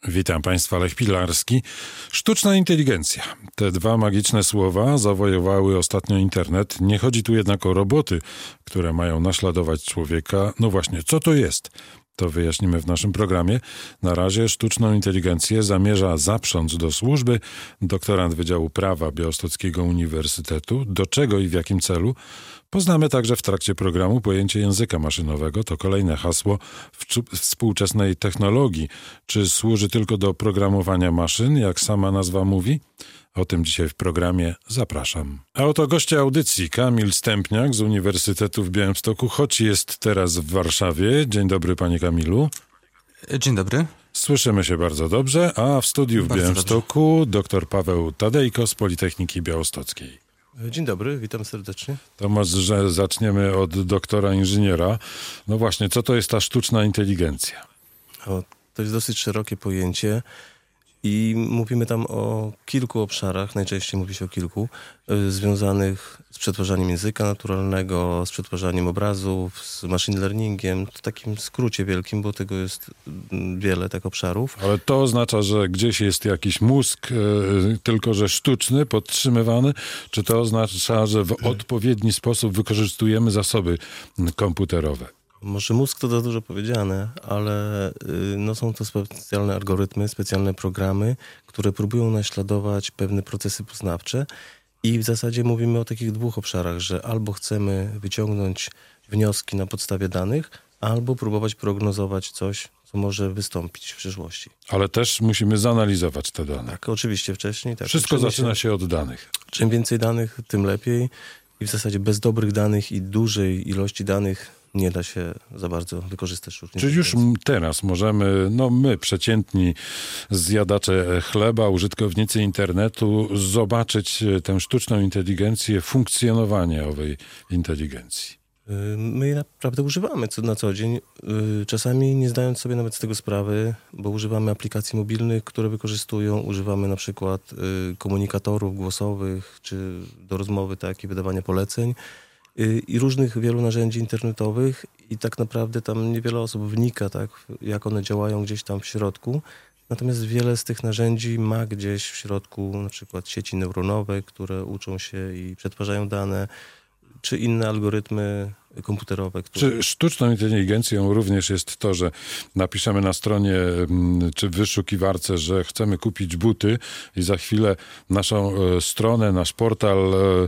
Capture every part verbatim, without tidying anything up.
Witam Państwa, Lech Pilarski. Sztuczna inteligencja. Te dwa magiczne słowa zawojowały ostatnio internet. Nie chodzi tu jednak o roboty, które mają naśladować człowieka. No właśnie, co to jest? To wyjaśnimy w naszym programie. Na razie sztuczną inteligencję zamierza zaprząc do służby doktorant Wydziału Prawa Białostockiego Uniwersytetu. Do czego i w jakim celu? Poznamy także w trakcie programu pojęcie języka maszynowego. To kolejne hasło współczesnej technologii. Czy służy tylko do programowania maszyn, jak sama nazwa mówi? O tym dzisiaj w programie. Zapraszam. A oto goście audycji Kamil Stępniak z Uniwersytetu w Białymstoku, choć jest teraz w Warszawie. Dzień dobry, panie Kamilu. Dzień dobry. Słyszymy się bardzo dobrze, a w studiu w Bardzo Białymstoku dobrze. Dr Paweł Tadejko z Politechniki Białostockiej. Dzień dobry, witam serdecznie. To może zaczniemy od doktora inżyniera. No właśnie, co to jest ta sztuczna inteligencja? O, to jest dosyć szerokie pojęcie i mówimy tam o kilku obszarach, najczęściej mówi się o kilku, y, związanych z przetwarzaniem języka naturalnego, z przetwarzaniem obrazów, z machine learningiem, w takim skrócie wielkim, bo tego jest wiele tak obszarów. Ale to oznacza, że gdzieś jest jakiś mózg, y, tylko że sztuczny, podtrzymywany, czy to oznacza, że w odpowiedni sposób wykorzystujemy zasoby komputerowe? Może mózg to za dużo powiedziane, ale y, no są to specjalne algorytmy, specjalne programy, które próbują naśladować pewne procesy poznawcze i w zasadzie mówimy o takich dwóch obszarach, że albo chcemy wyciągnąć wnioski na podstawie danych, albo próbować prognozować coś, co może wystąpić w przyszłości. Ale też musimy zanalizować te dane. Tak, oczywiście wcześniej. Tak. Wszystko Czym zaczyna się od danych. Czym więcej danych, tym lepiej i w zasadzie bez dobrych danych i dużej ilości danych nie da się za bardzo wykorzystać sztucznej Czy już inteligencji. teraz możemy, no my, przeciętni zjadacze chleba, użytkownicy internetu, zobaczyć tę sztuczną inteligencję, funkcjonowanie owej inteligencji? My jej naprawdę używamy co, na co dzień, czasami nie zdając sobie nawet z tego sprawy, bo używamy aplikacji mobilnych, które wykorzystują, używamy na przykład komunikatorów głosowych, czy do rozmowy, tak, i wydawania poleceń i różnych wielu narzędzi internetowych i tak naprawdę tam niewiele osób wnika, tak, jak one działają gdzieś tam w środku. Natomiast wiele z tych narzędzi ma gdzieś w środku na przykład sieci neuronowe, które uczą się i przetwarzają dane, czy inne algorytmy komputerowe. Które... Czy sztuczną inteligencją również jest to, że napiszemy na stronie czy w wyszukiwarce, że chcemy kupić buty i za chwilę naszą stronę, nasz portal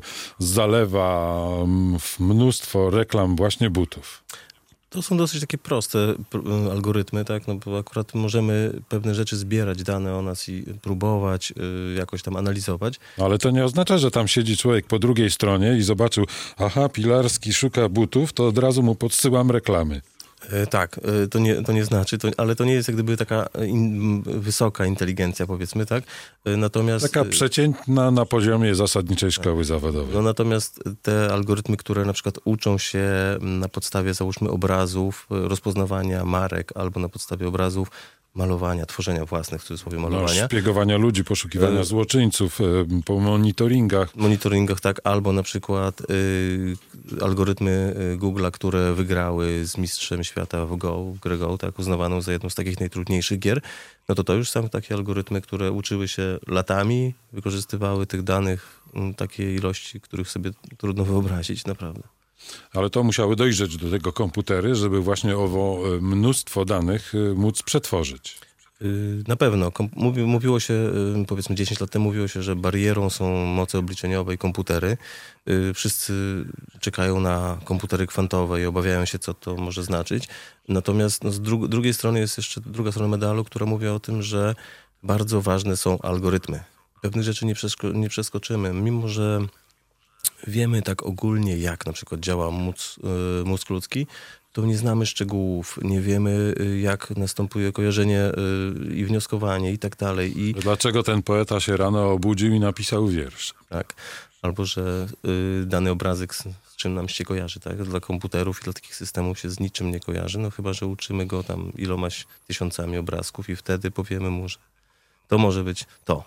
zalewa mnóstwo reklam właśnie butów? To są dosyć takie proste algorytmy, tak? No bo akurat możemy pewne rzeczy zbierać, dane o nas i próbować y, jakoś tam analizować. Ale to nie oznacza, że tam siedzi człowiek po drugiej stronie i zobaczył, aha, Pilarski szuka butów, to od razu mu podsyłam reklamy. E, tak, e, to, nie, to nie znaczy, to, ale to nie jest jak gdyby taka in, wysoka inteligencja, powiedzmy, tak? E, natomiast... Taka przeciętna na poziomie zasadniczej szkoły zawodowej. No natomiast te algorytmy, które na przykład uczą się na podstawie, załóżmy, obrazów, rozpoznawania marek, albo na podstawie obrazów, malowania, tworzenia własnych, w cudzysłowie, malowania. No, szpiegowania ludzi, poszukiwania e... złoczyńców, e, po monitoringach. Monitoringach, tak, albo na przykład y, algorytmy Google'a, które wygrały z mistrzem świata w Go, w grę Go, tak, uznawaną za jedną z takich najtrudniejszych gier, no to to już są takie algorytmy, które uczyły się latami, wykorzystywały tych danych m, takiej ilości, których sobie trudno wyobrazić, naprawdę. Ale to musiały dojrzeć do tego komputery, żeby właśnie owo mnóstwo danych móc przetworzyć. Na pewno. Mówi, mówiło się, powiedzmy dziesięć lat temu mówiło się, że barierą są moce obliczeniowe i komputery. Wszyscy czekają na komputery kwantowe i obawiają się, co to może znaczyć. Natomiast no, z dru- drugiej strony jest jeszcze druga strona medalu, która mówi o tym, że bardzo ważne są algorytmy. Pewnych rzeczy nie, przesko- nie przeskoczymy, mimo że wiemy tak ogólnie, jak na przykład działa mózg, y, mózg ludzki, to nie znamy szczegółów, nie wiemy, y, jak następuje kojarzenie y, i wnioskowanie i tak dalej. I... Dlaczego ten poeta się rano obudził i napisał wiersz? Tak. Albo, że y, dany obrazek z, z czym nam się kojarzy, tak? Dla komputerów i dla takich systemów się z niczym nie kojarzy, no chyba, że uczymy go tam ilomaś tysiącami obrazków i wtedy powiemy mu, że to może być to.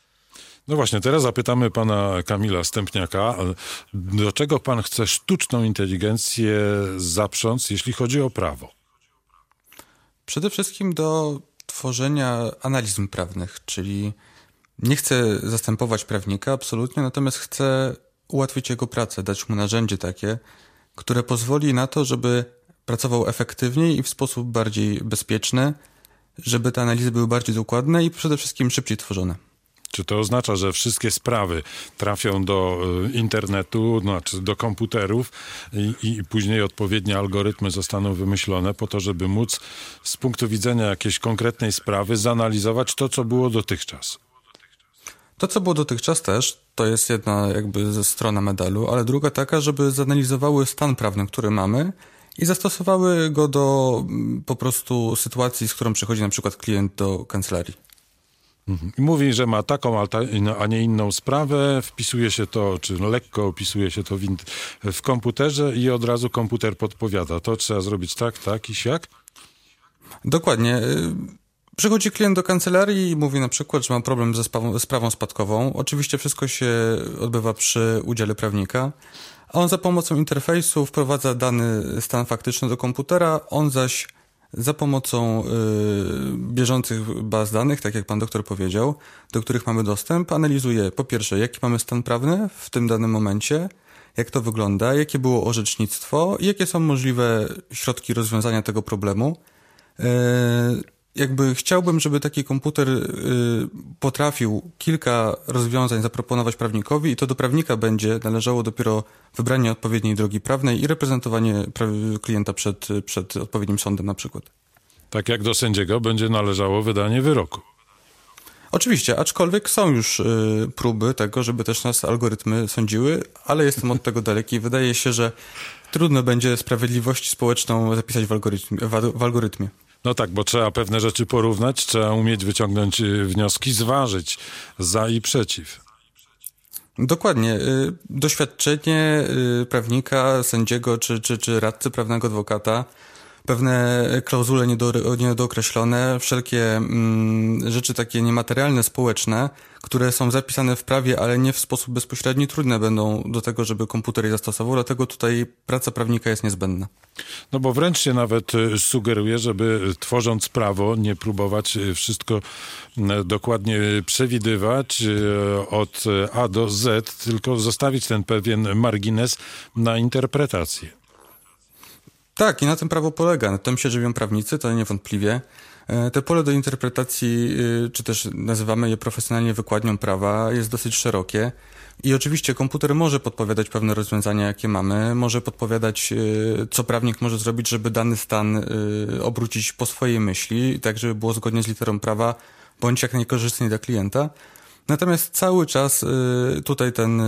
No właśnie, teraz zapytamy pana Kamila Stępniaka, do czego pan chce sztuczną inteligencję zaprząc, jeśli chodzi o prawo? Przede wszystkim do tworzenia analizm prawnych, czyli nie chcę zastępować prawnika absolutnie, natomiast chcę ułatwić jego pracę, dać mu narzędzie takie, które pozwoli na to, żeby pracował efektywniej i w sposób bardziej bezpieczny, żeby te analizy były bardziej dokładne i przede wszystkim szybciej tworzone. Czy to oznacza, że wszystkie sprawy trafią do internetu, znaczy do komputerów i, i później odpowiednie algorytmy zostaną wymyślone po to, żeby móc z punktu widzenia jakiejś konkretnej sprawy zanalizować to, co było dotychczas? To, co było dotychczas też, to jest jedna jakby ze strona medalu, ale druga taka, żeby zanalizowały stan prawny, który mamy i zastosowały go do po prostu sytuacji, z którą przychodzi na przykład klient do kancelarii. Mhm. Mówi, że ma taką, a nie inną sprawę, wpisuje się to, czy lekko opisuje się to w, w komputerze i od razu komputer podpowiada. To trzeba zrobić tak, tak i siak? Dokładnie. Przychodzi klient do kancelarii i mówi na przykład, że ma problem ze sprawą, sprawą spadkową. Oczywiście wszystko się odbywa przy udziale prawnika, a on za pomocą interfejsu wprowadza dany stan faktyczny do komputera, on zaś za pomocą y, bieżących baz danych, tak jak pan doktor powiedział, do których mamy dostęp, analizuje po pierwsze, jaki mamy stan prawny w tym danym momencie, jak to wygląda, jakie było orzecznictwo i jakie są możliwe środki rozwiązania tego problemu. Y, jakby chciałbym, żeby taki komputer y, potrafił kilka rozwiązań zaproponować prawnikowi i to do prawnika będzie należało dopiero wybranie odpowiedniej drogi prawnej i reprezentowanie pra- klienta przed, przed odpowiednim sądem na przykład. Tak jak do sędziego będzie należało wydanie wyroku. Oczywiście, aczkolwiek są już y, próby tego, żeby też nas algorytmy sądziły, ale jestem od tego daleki. Wydaje się, że trudno będzie sprawiedliwość społeczną zapisać w algorytmie. W, w algorytmie. No tak, bo trzeba pewne rzeczy porównać, trzeba umieć wyciągnąć wnioski, zważyć za i przeciw. Dokładnie. Doświadczenie prawnika, sędziego czy, czy, czy radcy prawnego, adwokata, pewne klauzule niedo, niedookreślone, wszelkie mm, rzeczy takie niematerialne, społeczne, które są zapisane w prawie, ale nie w sposób bezpośredni, trudne będą do tego, żeby komputer je zastosował, dlatego tutaj praca prawnika jest niezbędna. No bo wręcz się nawet sugeruje, żeby tworząc prawo nie próbować wszystko dokładnie przewidywać od A do Z, tylko zostawić ten pewien margines na interpretację. Tak, i na tym prawo polega. Na tym się żywią prawnicy, to niewątpliwie. Te pole do interpretacji, czy też nazywamy je profesjonalnie wykładnią prawa, jest dosyć szerokie. I oczywiście komputer może podpowiadać pewne rozwiązania, jakie mamy, może podpowiadać, co prawnik może zrobić, żeby dany stan obrócić po swojej myśli, tak żeby było zgodnie z literą prawa, bądź jak najkorzystniej dla klienta. Natomiast cały czas tutaj ten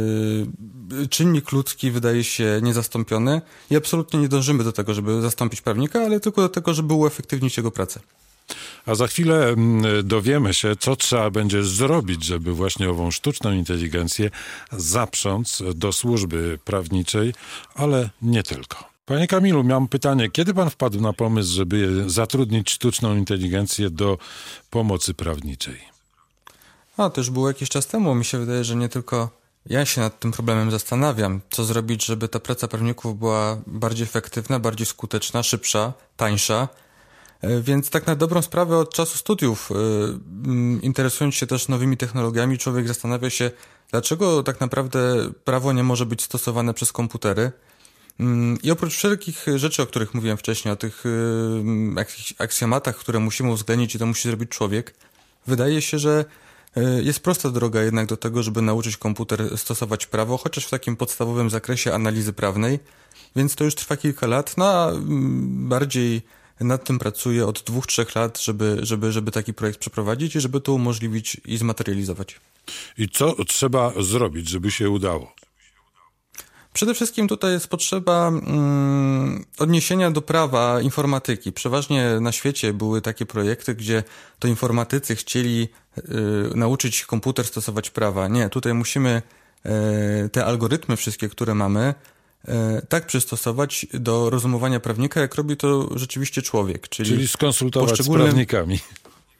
czynnik ludzki wydaje się niezastąpiony i absolutnie nie dążymy do tego, żeby zastąpić prawnika, ale tylko do tego, żeby uefektywnić jego pracę. A za chwilę dowiemy się, co trzeba będzie zrobić, żeby właśnie ową sztuczną inteligencję zaprząc do służby prawniczej, ale nie tylko. Panie Kamilu, miałem pytanie, kiedy pan wpadł na pomysł, żeby zatrudnić sztuczną inteligencję do pomocy prawniczej? A, to już było jakiś czas temu. Mi się wydaje, że nie tylko ja się nad tym problemem zastanawiam, co zrobić, żeby ta praca prawników była bardziej efektywna, bardziej skuteczna, szybsza, tańsza. Więc tak na dobrą sprawę od czasu studiów, interesując się też nowymi technologiami, człowiek zastanawia się, dlaczego tak naprawdę prawo nie może być stosowane przez komputery. I oprócz wszelkich rzeczy, o których mówiłem wcześniej, o tych aksjomatach, które musimy uwzględnić i to musi zrobić człowiek, wydaje się, że jest prosta droga jednak do tego, żeby nauczyć komputer stosować prawo, chociaż w takim podstawowym zakresie analizy prawnej, więc to już trwa kilka lat, no a bardziej nad tym pracuję od dwóch, trzech lat, żeby, żeby, żeby taki projekt przeprowadzić i żeby to umożliwić i zmaterializować. I co trzeba zrobić, żeby się udało? Przede wszystkim tutaj jest potrzeba mm, odniesienia do prawa informatyki. Przeważnie na świecie były takie projekty, gdzie to informatycy chcieli y, nauczyć komputer stosować prawa. Nie, tutaj musimy y, te algorytmy wszystkie, które mamy, y, tak przystosować do rozumowania prawnika, jak robi to rzeczywiście człowiek. Czyli, czyli skonsultować poszczególne... z prawnikami.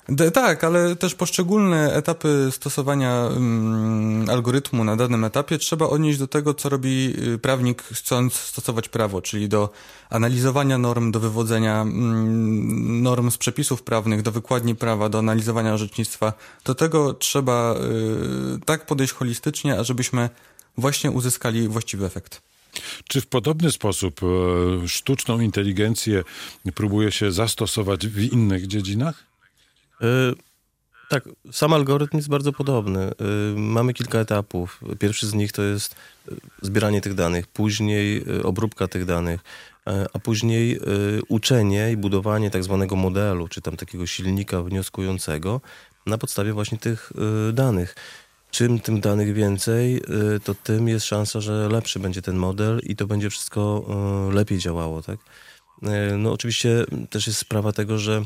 D- tak, ale też poszczególne etapy stosowania mm, algorytmu na danym etapie trzeba odnieść do tego, co robi prawnik, chcąc stosować prawo, czyli do analizowania norm, do wywodzenia mm, norm z przepisów prawnych, do wykładni prawa, do analizowania orzecznictwa. Do tego trzeba y, tak podejść holistycznie, ażebyśmy właśnie uzyskali właściwy efekt. Czy w podobny sposób e, sztuczną inteligencję próbuje się zastosować w innych dziedzinach? Y, tak, sam algorytm jest bardzo podobny. Y, mamy kilka etapów. Pierwszy z nich to jest zbieranie tych danych, później y, obróbka tych danych, y, a później y, uczenie i budowanie tak zwanego modelu, czy tam takiego silnika wnioskującego na podstawie właśnie tych y, danych. Czym tym danych więcej, y, to tym jest szansa, że lepszy będzie ten model i to będzie wszystko y, lepiej działało, tak? Y, no oczywiście też jest sprawa tego, że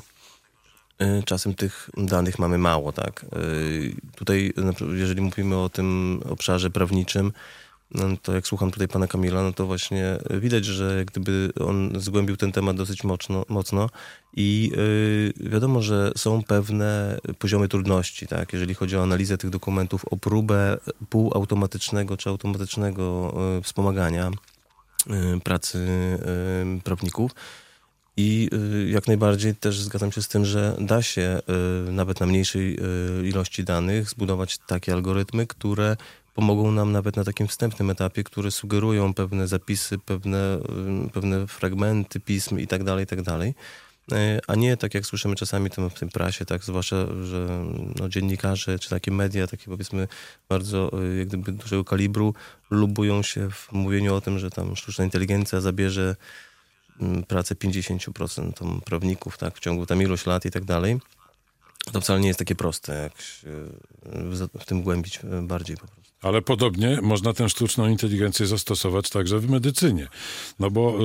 czasem tych danych mamy mało, tak. Tutaj, jeżeli mówimy o tym obszarze prawniczym, to jak słucham tutaj pana Kamila, no to właśnie widać, że jak gdyby on zgłębił ten temat dosyć mocno, mocno i wiadomo, że są pewne poziomy trudności, tak, jeżeli chodzi o analizę tych dokumentów, o próbę półautomatycznego czy automatycznego wspomagania pracy prawników. I jak najbardziej też zgadzam się z tym, że da się nawet na mniejszej ilości danych zbudować takie algorytmy, które pomogą nam nawet na takim wstępnym etapie, które sugerują pewne zapisy, pewne, pewne fragmenty pism i tak dalej, i tak dalej. A nie tak jak słyszymy czasami tam w tym prasie, tak, zwłaszcza, że no, dziennikarze czy takie media, takie powiedzmy bardzo jak gdyby dużego kalibru, lubują się w mówieniu o tym, że tam sztuczna inteligencja zabierze pracę pięćdziesiąt procent prawników, tak, w ciągu tam iluś lat i tak dalej. To wcale nie jest takie proste, jak się w, w tym głębić bardziej po prostu. Ale podobnie można tę sztuczną inteligencję zastosować także w medycynie. No bo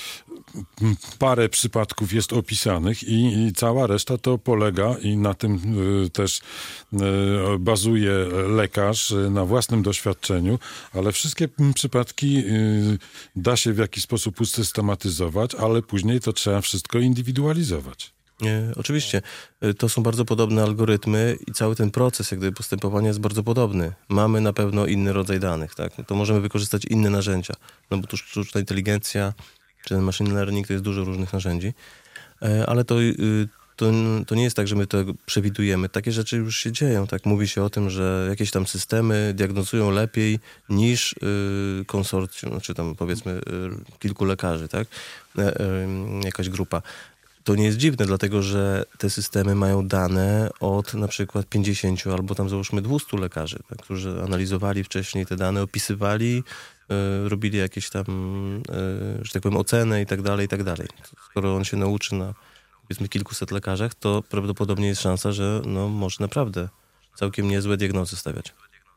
y, parę przypadków jest opisanych i, i cała reszta to polega i na tym y, też y, bazuje lekarz y, na własnym doświadczeniu, ale wszystkie przypadki y, da się w jakiś sposób usystematyzować, ale później to trzeba wszystko indywidualizować. Nie, oczywiście. To są bardzo podobne algorytmy i cały ten proces jak gdyby postępowania jest bardzo podobny. Mamy na pewno inny rodzaj danych, tak? No to możemy wykorzystać inne narzędzia, no bo tu sztuczna inteligencja czy machine learning to jest dużo różnych narzędzi, ale to, to, to nie jest tak, że my to przewidujemy. Takie rzeczy już się dzieją, tak? Mówi się o tym, że jakieś tam systemy diagnozują lepiej niż y, konsorcjum, czy tam powiedzmy y, kilku lekarzy, tak? Y, y, jakaś grupa. To nie jest dziwne, dlatego że te systemy mają dane od na przykład pięćdziesięciu albo tam załóżmy dwustu lekarzy, tak, którzy analizowali wcześniej te dane, opisywali, y, robili jakieś tam, y, że tak powiem, ocenę i tak dalej, i tak dalej. Skoro on się nauczy na powiedzmy kilkuset lekarzach, to prawdopodobnie jest szansa, że no, może naprawdę całkiem niezłe diagnozy stawiać.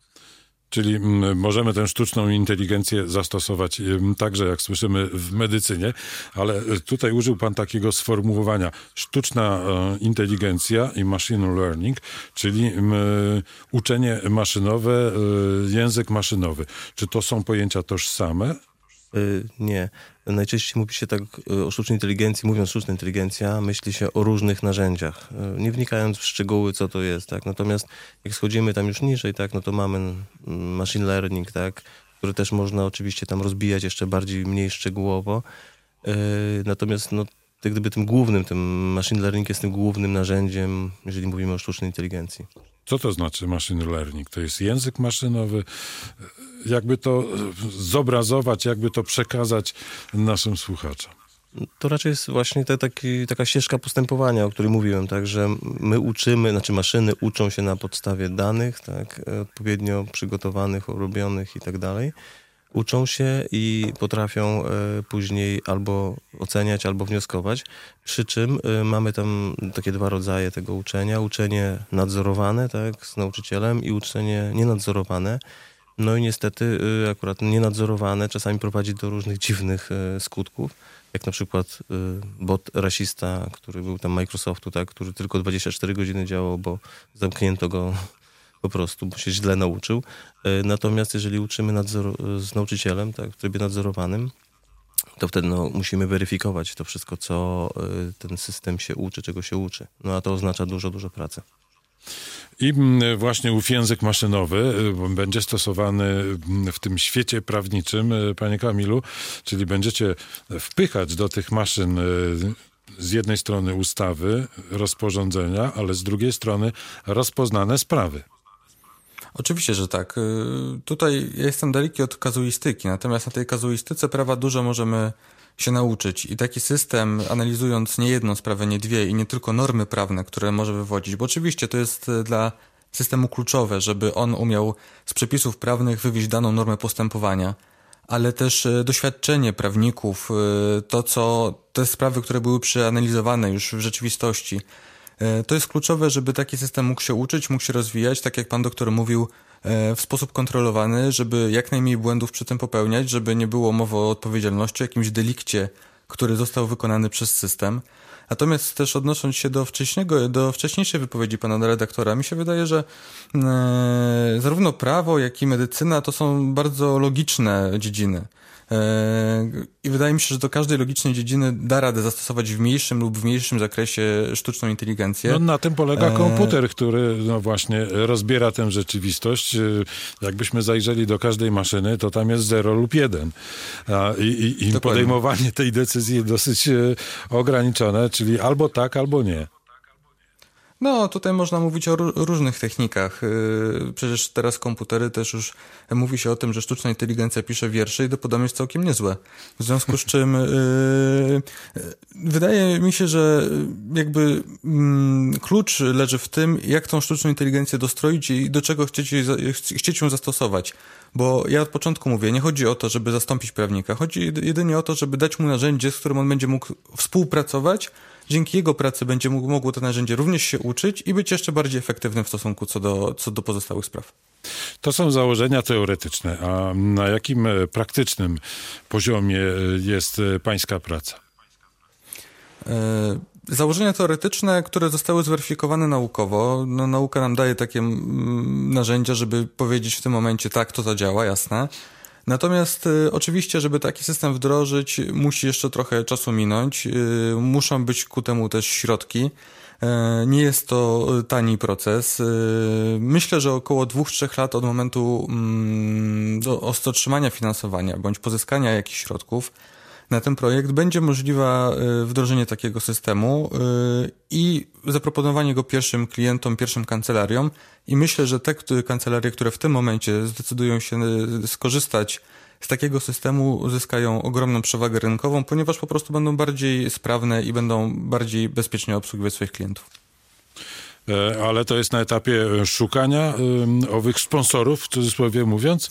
Czyli m, możemy tę sztuczną inteligencję zastosować m, także, jak słyszymy, w medycynie, ale tutaj użył pan takiego sformułowania sztuczna e, inteligencja i machine learning, czyli m, uczenie maszynowe, e, język maszynowy. Czy to są pojęcia tożsame? Y, nie. Najczęściej mówi się tak o sztucznej inteligencji, mówiąc sztuczna inteligencja, myśli się o różnych narzędziach, nie wnikając w szczegóły, co to jest, tak. Natomiast jak schodzimy tam już niżej, tak, no to mamy machine learning, tak, który też można oczywiście tam rozbijać jeszcze bardziej, mniej szczegółowo. Yy, natomiast no, tak gdyby tym głównym, tym machine learning jest tym głównym narzędziem, jeżeli mówimy o sztucznej inteligencji. Co to znaczy machine learning? To jest język maszynowy? Jakby to zobrazować, jakby to przekazać naszym słuchaczom? To raczej jest właśnie ta, taki, taka ścieżka postępowania, o której mówiłem, tak, że my uczymy, znaczy maszyny uczą się na podstawie danych, tak, odpowiednio przygotowanych, robionych i tak dalej. Uczą się i potrafią e, później albo oceniać, albo wnioskować, przy czym e, mamy tam takie dwa rodzaje tego uczenia. Uczenie nadzorowane, tak, z nauczycielem i uczenie nienadzorowane. No i niestety e, akurat nienadzorowane czasami prowadzi do różnych dziwnych e, skutków, jak na przykład e, bot rasista, który był tam Microsoftu, tak, który tylko dwadzieścia cztery godziny działał, bo zamknięto go po prostu, bo się źle nauczył. Natomiast jeżeli uczymy nadzor- z nauczycielem, tak, w trybie nadzorowanym, to wtedy no, musimy weryfikować to wszystko, co y, ten system się uczy, czego się uczy. No a to oznacza dużo, dużo pracy. I właśnie ów język maszynowy będzie stosowany w tym świecie prawniczym, panie Kamilu, czyli będziecie wpychać do tych maszyn z jednej strony ustawy, rozporządzenia, ale z drugiej strony rozpoznane sprawy. Oczywiście, że tak. Tutaj ja jestem daleki od kazuistyki, natomiast na tej kazuistyce prawa dużo możemy się nauczyć i taki system, analizując nie jedną sprawę, nie dwie i nie tylko normy prawne, które może wywodzić, bo oczywiście to jest dla systemu kluczowe, żeby on umiał z przepisów prawnych wywieźć daną normę postępowania, ale też doświadczenie prawników, to co, te sprawy, które były przeanalizowane już w rzeczywistości, to jest kluczowe, żeby taki system mógł się uczyć, mógł się rozwijać, tak jak pan doktor mówił, w sposób kontrolowany, żeby jak najmniej błędów przy tym popełniać, żeby nie było mowy o odpowiedzialności, o jakimś delikcie, który został wykonany przez system. Natomiast też odnosząc się do wcześniejszego, do wcześniejszej wypowiedzi pana redaktora, mi się wydaje, że e, zarówno prawo, jak i medycyna to są bardzo logiczne dziedziny. I wydaje mi się, że do każdej logicznej dziedziny da radę zastosować w mniejszym lub w mniejszym zakresie sztuczną inteligencję. No, na tym polega komputer, który no właśnie rozbiera tę rzeczywistość. Jakbyśmy zajrzeli do każdej maszyny, to tam jest zero lub jeden. A, i, i, i podejmowanie tej decyzji jest dosyć ograniczone, czyli albo tak, albo nie. No, tutaj można mówić o różnych technikach. Przecież teraz komputery też już mówi się o tym, że sztuczna inteligencja pisze wiersze i to podobno jest całkiem niezłe. W związku z czym yy, wydaje mi się, że jakby yy, klucz leży w tym, jak tą sztuczną inteligencję dostroić i do czego chcecie, chcecie ją zastosować. Bo ja od początku mówię, nie chodzi o to, żeby zastąpić prawnika. Chodzi jedynie o to, żeby dać mu narzędzie, z którym on będzie mógł współpracować. Dzięki jego pracy będzie mógł, mogło to narzędzie również się uczyć i być jeszcze bardziej efektywnym w stosunku co do, co do pozostałych spraw. To są założenia teoretyczne, a na jakim praktycznym poziomie jest pańska praca? Założenia teoretyczne, które zostały zweryfikowane naukowo. No, nauka nam daje takie narzędzia, żeby powiedzieć w tym momencie tak, to zadziała, jasne. Natomiast y, oczywiście, żeby taki system wdrożyć, musi jeszcze trochę czasu minąć. Y, muszą być ku temu też środki. Y, nie jest to tani proces. Y, myślę, że około dwóch, trzech lat od momentu mm, do otrzymania finansowania bądź pozyskania jakichś środków na ten projekt będzie możliwe wdrożenie takiego systemu i zaproponowanie go pierwszym klientom, pierwszym kancelariom. I myślę, że te kancelarie, które w tym momencie zdecydują się skorzystać z takiego systemu, uzyskają ogromną przewagę rynkową, ponieważ po prostu będą bardziej sprawne i będą bardziej bezpiecznie obsługiwać swoich klientów. Ale to jest na etapie szukania owych sponsorów, w cudzysłowie mówiąc?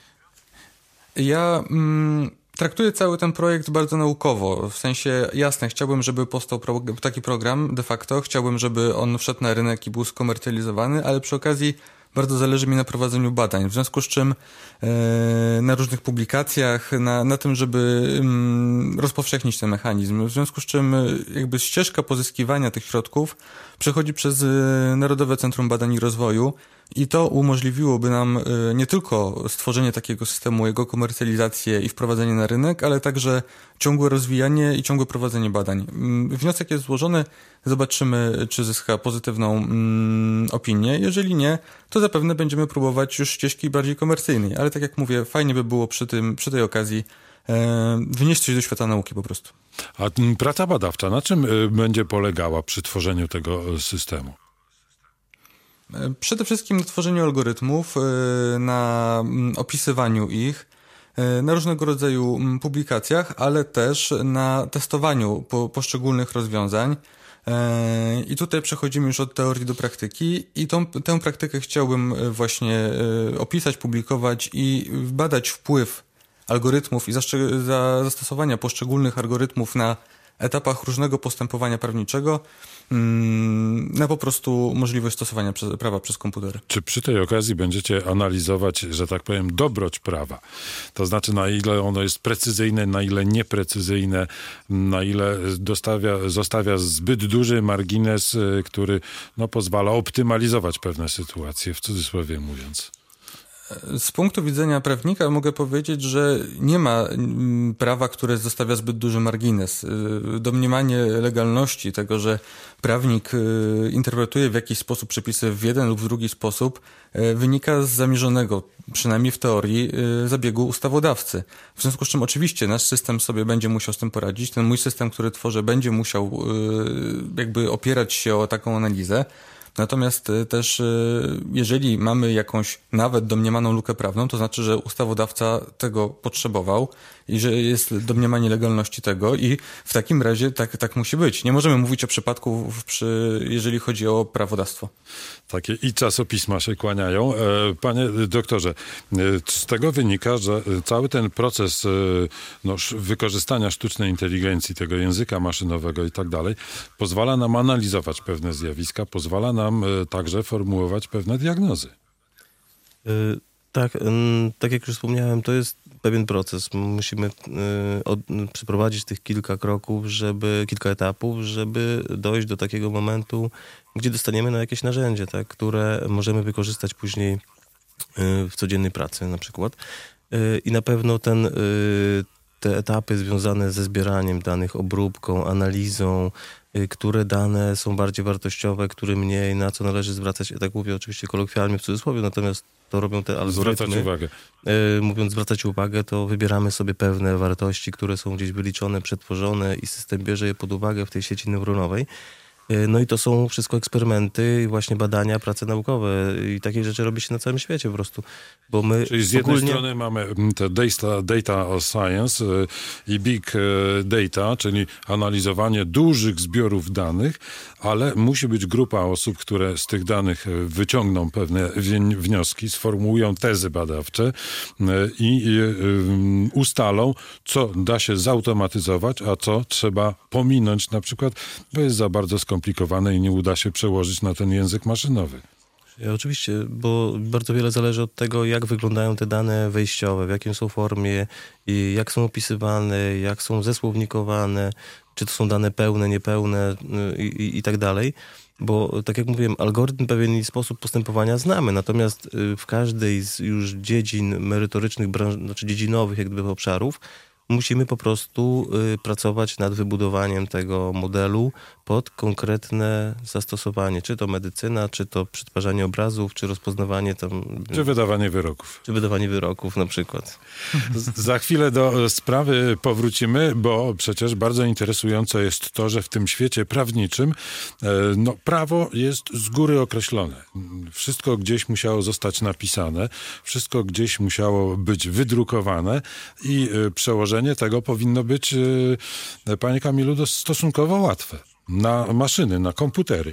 Ja... Mm, Traktuję cały ten projekt bardzo naukowo, w sensie jasne, chciałbym, żeby powstał pro, taki program de facto, chciałbym, żeby on wszedł na rynek i był skomercjalizowany, ale przy okazji bardzo zależy mi na prowadzeniu badań, w związku z czym e, na różnych publikacjach, na, na tym, żeby mm, rozpowszechnić ten mechanizm, w związku z czym jakby ścieżka pozyskiwania tych środków przechodzi przez Narodowe Centrum Badań i Rozwoju i to umożliwiłoby nam nie tylko stworzenie takiego systemu, jego komercjalizację i wprowadzenie na rynek, ale także ciągłe rozwijanie i ciągłe prowadzenie badań. Wniosek jest złożony, zobaczymy, czy zyska pozytywną mm, opinię. Jeżeli nie, to zapewne będziemy próbować już ścieżki bardziej komercyjnej, ale tak jak mówię, fajnie by było przy tym, przy tej okazji e, wnieść coś do świata nauki po prostu. A praca badawcza, na czym będzie polegała przy tworzeniu tego systemu? Przede wszystkim na tworzeniu algorytmów, na opisywaniu ich, na różnego rodzaju publikacjach, ale też na testowaniu po poszczególnych rozwiązań. I tutaj przechodzimy już od teorii do praktyki i tą, tę praktykę chciałbym właśnie opisać, publikować i badać wpływ algorytmów i zastosowania poszczególnych algorytmów na etapach różnego postępowania prawniczego na po prostu możliwość stosowania prawa przez komputery. Czy przy tej okazji będziecie analizować, że tak powiem, dobroć prawa? To znaczy, na ile ono jest precyzyjne, na ile nieprecyzyjne, na ile dostawia, zostawia zbyt duży margines, który no, pozwala optymalizować pewne sytuacje, w cudzysłowie mówiąc. Z punktu widzenia prawnika mogę powiedzieć, że nie ma prawa, które zostawia zbyt duży margines. Domniemanie legalności tego, że prawnik interpretuje w jakiś sposób przepisy w jeden lub w drugi sposób, wynika z zamierzonego, przynajmniej w teorii, zabiegu ustawodawcy. W związku z czym oczywiście nasz system sobie będzie musiał z tym poradzić. Ten mój system, który tworzę, będzie musiał jakby opierać się o taką analizę. Natomiast też jeżeli mamy jakąś nawet domniemaną lukę prawną, to znaczy, że ustawodawca tego potrzebował i że jest domniemanie legalności tego i w takim razie tak, tak musi być. Nie możemy mówić o przypadku, przy, jeżeli chodzi o prawodawstwo. Takie i czasopisma się kłaniają. Panie doktorze, z tego wynika, że cały ten proces no, wykorzystania sztucznej inteligencji, tego języka maszynowego i tak dalej, pozwala nam analizować pewne zjawiska, pozwala nam także formułować pewne diagnozy. Y- tak, y- tak jak już wspomniałem, to jest pewien proces. Musimy y- od- przeprowadzić tych kilka kroków, żeby, kilka etapów, żeby dojść do takiego momentu, gdzie dostaniemy na jakieś narzędzie, tak, które możemy wykorzystać później y- w codziennej pracy na przykład. Y- I na pewno ten, y- te etapy związane ze zbieraniem danych, obróbką, analizą, które dane są bardziej wartościowe, które mniej, na co należy zwracać, ja tak mówię oczywiście kolokwialnie w cudzysłowie, natomiast to robią te algorytmy. Zwracać uwagę. Y, mówiąc zwracać uwagę, to wybieramy sobie pewne wartości, które są gdzieś wyliczone, przetworzone i system bierze je pod uwagę w tej sieci neuronowej. Y, no i to są wszystko eksperymenty, właśnie badania, prace naukowe i takie rzeczy robi się na całym świecie po prostu. Bo my Czyli z jednej ogólnie... strony mamy te data, data science i big data, czyli analizowanie dużych zbiorów danych, ale musi być grupa osób, które z tych danych wyciągną pewne wnioski, sformułują tezy badawcze i ustalą, co da się zautomatyzować, a co trzeba pominąć na przykład, bo jest za bardzo skomplikowane i nie uda się przełożyć na ten język maszynowy. Ja, oczywiście, bo bardzo wiele zależy od tego, jak wyglądają te dane wejściowe, w jakiej są formie, i jak są opisywane, jak są zesłownikowane, czy to są dane pełne, niepełne i, i, i tak dalej. Bo tak jak mówiłem, algorytm pewien sposób postępowania znamy, natomiast w każdej z już dziedzin merytorycznych, branż, znaczy dziedzinowych jak gdyby obszarów, musimy po prostu y, pracować nad wybudowaniem tego modelu pod konkretne zastosowanie. Czy to medycyna, czy to przetwarzanie obrazów, czy rozpoznawanie tam... Czy wydawanie wyroków. Czy wydawanie wyroków na przykład. Z, za chwilę do sprawy powrócimy, bo przecież bardzo interesujące jest to, że w tym świecie prawniczym e, no, prawo jest z góry określone. Wszystko gdzieś musiało zostać napisane, wszystko gdzieś musiało być wydrukowane i e, przełożenie tego powinno być, e, panie Kamilu, stosunkowo łatwe. Na maszyny, na komputery.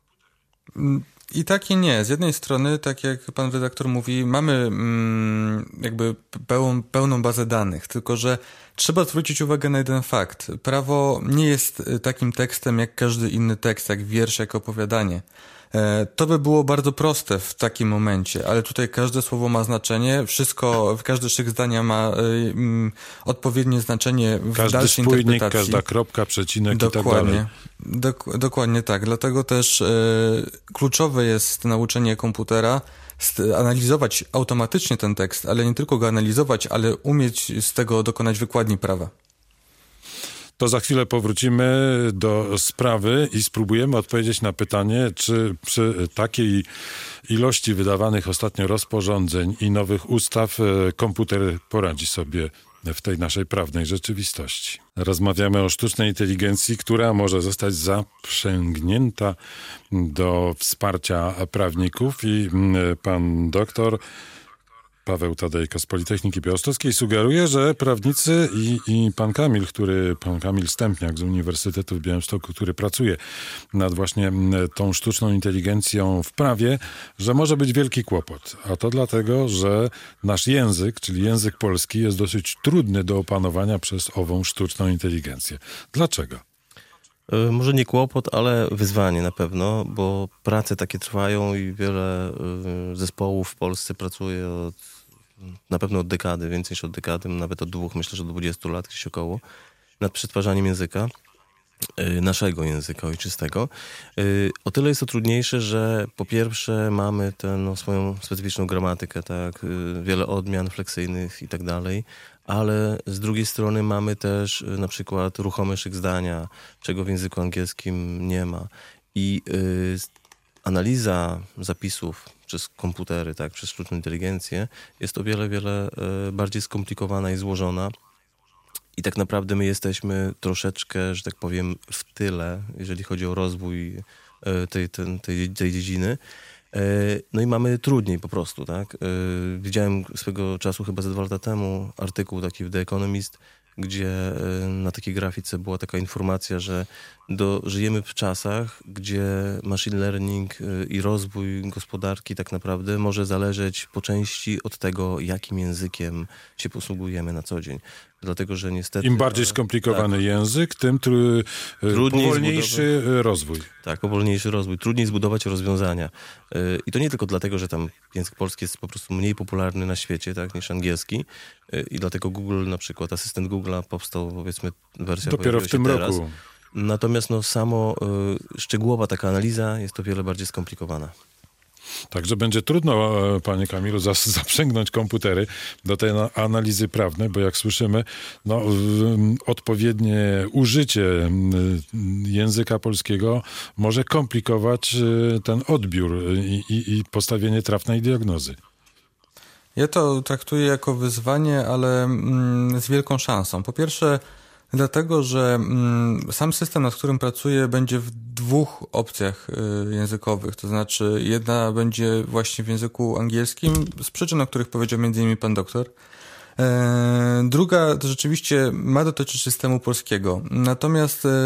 I tak i nie. Z jednej strony, tak jak pan redaktor mówi, mamy mm, jakby pełną, pełną bazę danych, tylko że trzeba zwrócić uwagę na jeden fakt. Prawo nie jest takim tekstem jak każdy inny tekst, jak wiersz, jak opowiadanie. To by było bardzo proste w takim momencie, ale tutaj każde słowo ma znaczenie, wszystko, każdy szyk zdania ma y, odpowiednie znaczenie w każdy dalszej spójnik, interpretacji. Każda kropka, przecinek dokładnie, i tak dalej. Dok- dokładnie tak, dlatego też y, kluczowe jest nauczenie komputera, st- analizować automatycznie ten tekst, ale nie tylko go analizować, ale umieć z tego dokonać wykładni prawa. To za chwilę powrócimy do sprawy i spróbujemy odpowiedzieć na pytanie, czy przy takiej ilości wydawanych ostatnio rozporządzeń i nowych ustaw komputer poradzi sobie w tej naszej prawnej rzeczywistości. Rozmawiamy o sztucznej inteligencji, która może zostać zaprzęgnięta do wsparcia prawników i pan doktor Paweł Tadejko z Politechniki Białostockiej sugeruje, że prawnicy i, i pan Kamil, który, pan Kamil Stępniak z Uniwersytetu w Białymstoku, który pracuje nad właśnie tą sztuczną inteligencją w prawie, że może być wielki kłopot. A to dlatego, że nasz język, czyli język polski, jest dosyć trudny do opanowania przez ową sztuczną inteligencję. Dlaczego? Może nie kłopot, ale wyzwanie na pewno, bo prace takie trwają i wiele zespołów w Polsce pracuje od, na pewno od dekady, więcej niż od dekady, nawet od dwóch, myślę, że od dwudziestu lat gdzieś około, nad przetwarzaniem języka. naszego języka ojczystego. O tyle jest to trudniejsze, że po pierwsze mamy tę no, swoją specyficzną gramatykę, tak, wiele odmian fleksyjnych i tak dalej, ale z drugiej strony mamy też na przykład ruchomy szyk zdania, czego w języku angielskim nie ma. I y, analiza zapisów przez komputery, tak, przez sztuczną inteligencję jest o wiele, wiele y, bardziej skomplikowana i złożona. I tak naprawdę my jesteśmy troszeczkę, że tak powiem, w tyle, jeżeli chodzi o rozwój tej, tej, tej, tej dziedziny. No i mamy trudniej po prostu, tak? Widziałem swego czasu, chyba ze dwa lata temu, artykuł taki w The Economist, gdzie na takiej grafice była taka informacja, że do, żyjemy w czasach, gdzie machine learning i rozwój gospodarki tak naprawdę może zależeć po części od tego, jakim językiem się posługujemy na co dzień. Dlatego, że niestety... Im bardziej skomplikowany tak. język, tym tr- powolniejszy zbudować, rozwój. Tak, powolniejszy rozwój. Trudniej zbudować rozwiązania. I to nie tylko dlatego, że tam język polski jest po prostu mniej popularny na świecie, tak, niż angielski. I dlatego Google, na przykład asystent Google'a powstał, powiedzmy, wersja... Dopiero w tym teraz. roku. Natomiast no, samo y, szczegółowa taka analiza jest o wiele bardziej skomplikowana. Także będzie trudno, panie Kamilu, zaprzęgnąć komputery do tej analizy prawnej, bo jak słyszymy, no, odpowiednie użycie języka polskiego może komplikować ten odbiór i, i, i postawienie trafnej diagnozy. Ja to traktuję jako wyzwanie, ale mm, z wielką szansą. Po pierwsze, dlatego, że mm, sam system, nad którym pracuję, będzie w dwóch opcjach y, językowych. To znaczy, jedna będzie właśnie w języku angielskim, z przyczyn, o których powiedział między innymi pan doktor. E, druga to rzeczywiście ma dotyczyć systemu polskiego. Natomiast e,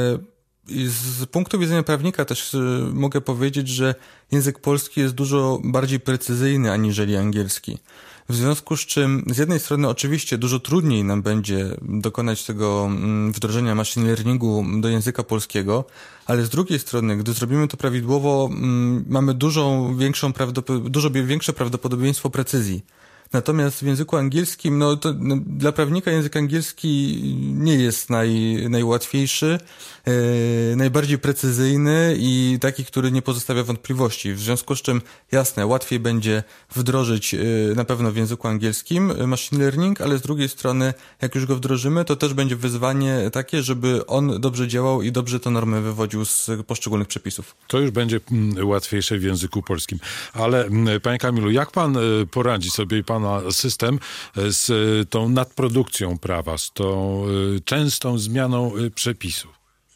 z punktu widzenia prawnika też e, mogę powiedzieć, że język polski jest dużo bardziej precyzyjny aniżeli angielski. W związku z czym z jednej strony oczywiście dużo trudniej nam będzie dokonać tego wdrożenia machine learningu do języka polskiego, ale z drugiej strony, gdy zrobimy to prawidłowo, mamy dużą większą prawdopod- dużo większe prawdopodobieństwo precyzji. Natomiast w języku angielskim, no to no, dla prawnika język angielski nie jest naj, najłatwiejszy, yy, najbardziej precyzyjny i taki, który nie pozostawia wątpliwości. W związku z czym, jasne, łatwiej będzie wdrożyć yy, na pewno w języku angielskim machine learning, ale z drugiej strony, jak już go wdrożymy, to też będzie wyzwanie takie, żeby on dobrze działał i dobrze te normy wywodził z poszczególnych przepisów. To już będzie mm, łatwiejsze w języku polskim. Ale, mm, panie Kamilu, jak pan y, poradzi sobie i pana system z y, tą nadprodukcją prawa, z tą y, częstą zmianą y, przepisów?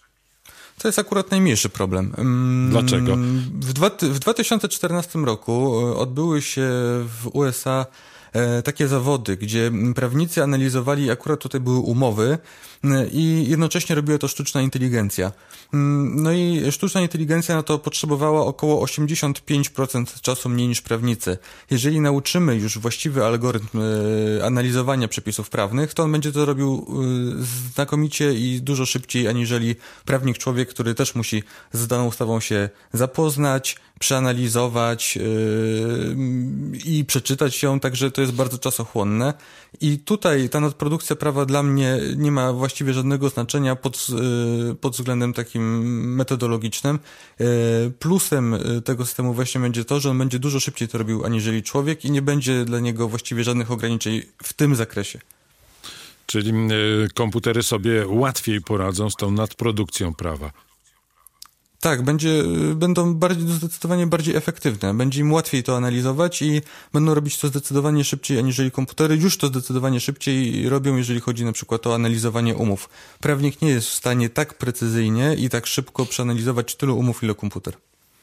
To jest akurat najmniejszy problem. Dlaczego? W, dwa, w dwa tysiące czternastym roku odbyły się w U S A takie zawody, gdzie prawnicy analizowali, akurat tutaj były umowy i jednocześnie robiła to sztuczna inteligencja. No i sztuczna inteligencja na to potrzebowała około osiemdziesiąt pięć procent czasu mniej niż prawnicy. Jeżeli nauczymy już właściwy algorytm analizowania przepisów prawnych, to on będzie to robił znakomicie i dużo szybciej, aniżeli prawnik człowiek, który też musi z daną ustawą się zapoznać, przeanalizować yy, i przeczytać ją, także to jest bardzo czasochłonne. I tutaj ta nadprodukcja prawa dla mnie nie ma właściwie żadnego znaczenia pod, yy, pod względem takim metodologicznym. Yy, plusem tego systemu właśnie będzie to, że on będzie dużo szybciej to robił aniżeli człowiek i nie będzie dla niego właściwie żadnych ograniczeń w tym zakresie. Czyli yy, komputery sobie łatwiej poradzą z tą nadprodukcją prawa. Tak, będzie, będą bardziej, zdecydowanie bardziej efektywne. Będzie im łatwiej to analizować i będą robić to zdecydowanie szybciej aniżeli komputery. Już to zdecydowanie szybciej robią, jeżeli chodzi na przykład o analizowanie umów. Prawnik nie jest w stanie tak precyzyjnie i tak szybko przeanalizować tylu umów, ile komputer.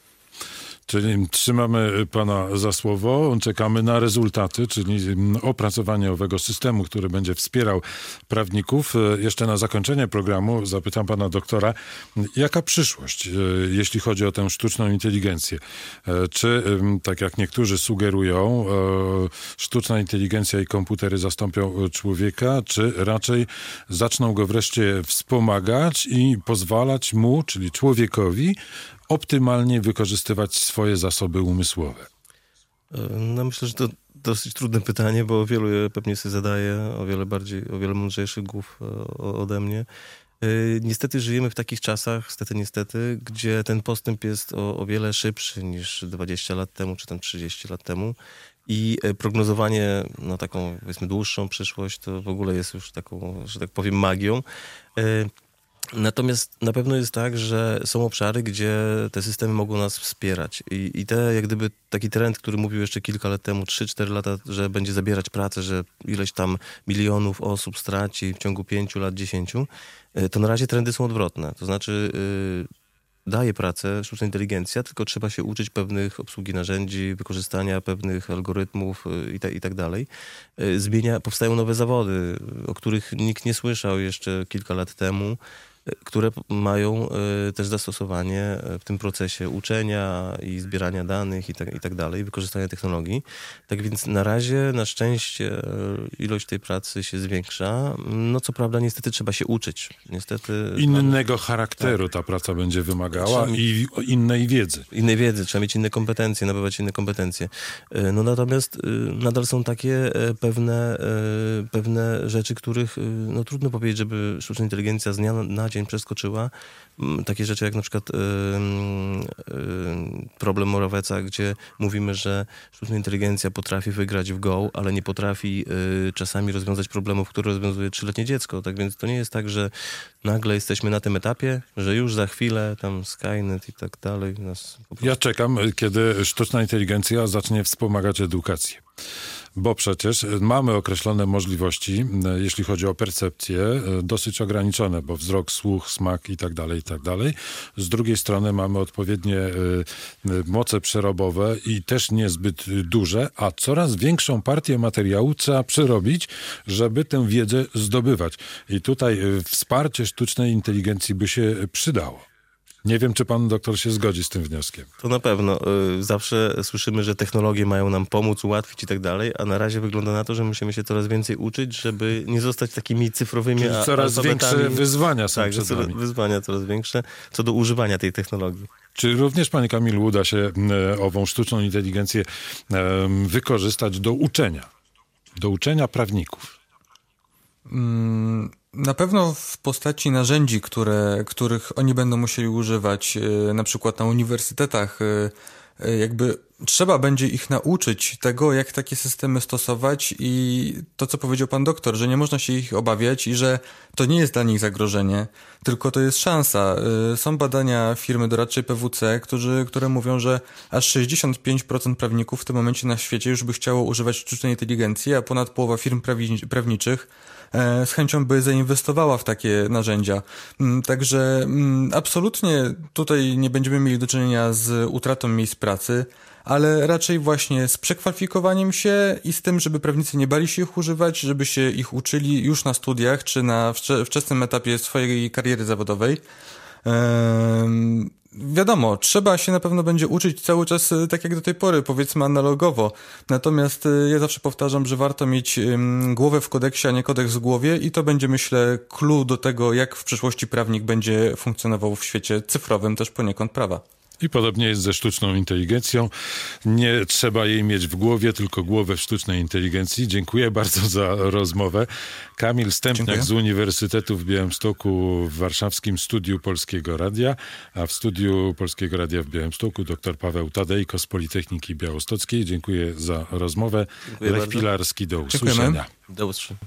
Czyli trzymamy pana za słowo, czekamy na rezultaty, czyli opracowanie owego systemu, który będzie wspierał prawników. Jeszcze na zakończenie programu zapytam pana doktora, jaka przyszłość, jeśli chodzi o tę sztuczną inteligencję? Czy, tak jak niektórzy sugerują, sztuczna inteligencja i komputery zastąpią człowieka, czy raczej zaczną go wreszcie wspomagać i pozwalać mu, czyli człowiekowi, optymalnie wykorzystywać swoje zasoby umysłowe? No myślę, że to dosyć trudne pytanie, bo wielu je pewnie sobie zadaje, o wiele bardziej, o wiele mądrzejszych głów ode mnie. Yy, niestety żyjemy w takich czasach, niestety, niestety, gdzie ten postęp jest o, o wiele szybszy niż dwadzieścia lat temu, czy tam trzydzieści lat temu. I prognozowanie na taką, powiedzmy, dłuższą przyszłość to w ogóle jest już taką, że tak powiem, magią. Natomiast na pewno jest tak, że są obszary, gdzie te systemy mogą nas wspierać. I, i te, jak gdyby taki trend, który mówił jeszcze kilka lat temu, trzy cztery lata, że będzie zabierać pracę, że ileś tam milionów osób straci w ciągu pięciu lat, dziesięciu, to na razie trendy są odwrotne. To znaczy daje pracę sztuczna inteligencja, tylko trzeba się uczyć pewnych obsługi narzędzi, wykorzystania pewnych algorytmów i, ta, i tak dalej. Zmienia, powstają nowe zawody, o których nikt nie słyszał jeszcze kilka lat temu, które mają też zastosowanie w tym procesie uczenia i zbierania danych i tak, i tak dalej, wykorzystania technologii. Tak więc na razie, na szczęście, ilość tej pracy się zwiększa. No co prawda, niestety trzeba się uczyć. Niestety Innego charakteru tak. ta praca będzie wymagała trzeba i innej wiedzy. Innej wiedzy, trzeba mieć inne kompetencje, nabywać inne kompetencje. No natomiast nadal są takie pewne, pewne rzeczy, których no, trudno powiedzieć, żeby sztuczna inteligencja z dnia na dzień przeskoczyła. Takie rzeczy jak na przykład yy, yy, problem Morawieca, gdzie mówimy, że sztuczna inteligencja potrafi wygrać w Go, ale nie potrafi yy, czasami rozwiązać problemów, które rozwiązuje trzyletnie dziecko. Tak więc to nie jest tak, że nagle jesteśmy na tym etapie, że już za chwilę tam Skynet i tak dalej nas po prostu... Ja czekam, kiedy sztuczna inteligencja zacznie wspomagać edukację. Bo przecież mamy określone możliwości, jeśli chodzi o percepcję, dosyć ograniczone, bo wzrok, słuch, smak i tak dalej, i tak dalej. Z drugiej strony mamy odpowiednie moce przerobowe i też niezbyt duże, a coraz większą partię materiału trzeba przerobić, żeby tę wiedzę zdobywać. I tutaj wsparcie sztucznej inteligencji by się przydało. Nie wiem, czy pan doktor się zgodzi z tym wnioskiem. To na pewno. Zawsze słyszymy, że technologie mają nam pomóc, ułatwić i tak dalej, a na razie wygląda na to, że musimy się coraz więcej uczyć, żeby nie zostać takimi cyfrowymi Czyli coraz większe wyzwania są tak, przed nami. Wyzwania coraz większe co do używania tej technologii. Czy również, panie Kamilu, uda się e, ową sztuczną inteligencję e, wykorzystać do uczenia? Do uczenia prawników? Mm. Na pewno w postaci narzędzi, które, których oni będą musieli używać, na przykład na uniwersytetach, jakby trzeba będzie ich nauczyć tego, jak takie systemy stosować i to, co powiedział pan doktor, że nie można się ich obawiać i że to nie jest dla nich zagrożenie, tylko to jest szansa. Są badania firmy doradczej P W C, którzy, które mówią, że aż sześćdziesiąt pięć procent prawników w tym momencie na świecie już by chciało używać sztucznej inteligencji, a ponad połowa firm prawi- prawniczych z chęcią by zainwestowała w takie narzędzia. Także absolutnie tutaj nie będziemy mieli do czynienia z utratą miejsc pracy, ale raczej właśnie z przekwalifikowaniem się i z tym, żeby prawnicy nie bali się ich używać, żeby się ich uczyli już na studiach czy na wczesnym etapie swojej kariery zawodowej. Ehm, wiadomo, trzeba się na pewno będzie uczyć cały czas tak jak do tej pory, powiedzmy analogowo. Natomiast ja zawsze powtarzam, że warto mieć um, głowę w kodeksie, a nie kodeks w głowie i to będzie, myślę, clue do tego, jak w przyszłości prawnik będzie funkcjonował w świecie cyfrowym też poniekąd prawa. I podobnie jest ze sztuczną inteligencją. Nie trzeba jej mieć w głowie, tylko głowę w sztucznej inteligencji. Dziękuję bardzo za rozmowę. Kamil Stępniak Dziękuję. z Uniwersytetu w Białymstoku w warszawskim Studiu Polskiego Radia, a w Studiu Polskiego Radia w Białymstoku dr Paweł Tadejko z Politechniki Białostockiej. Dziękuję za rozmowę. Dziękuję Lech bardzo. Pilarski, do usłyszenia. Do usłyszenia.